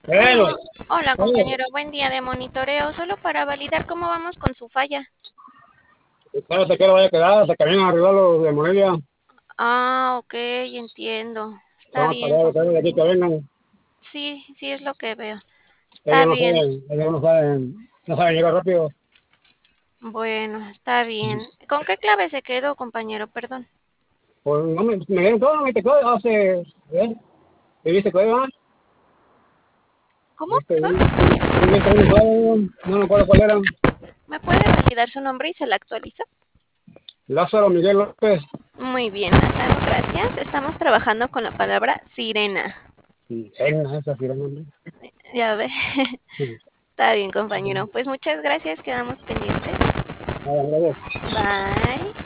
Bueno, Hola, oye, compañero. Buen día de monitoreo. Solo para validar cómo vamos con su falla. espérate que lo vaya a quedar hasta que vengan a arreglar los de Morelia. Ah, ok, entiendo. Está Vamos a bien, parar de aquí que vengan. Sí, sí es lo que veo. Está Ellos no bien. saben, no saben llegar rápido. Bueno, está bien. ¿Con qué clave se quedó, compañero? Perdón. Pues no me dieron todo, me tocó hace, ¿eh? ¿Y viste que iba? ¿Cómo? Este, Perdón. un visto una clave, no me acuerdo cuál era. ¿Me puede validar su nombre y se la actualiza? Lázaro Miguel López. Muy bien, Lázaro, gracias. Estamos trabajando con la palabra sirena. Cena, esa sí era el nombre. Ya ve. Sí. Está bien, compañero. Pues muchas gracias. Quedamos pendientes. Nada, gracias. Bye.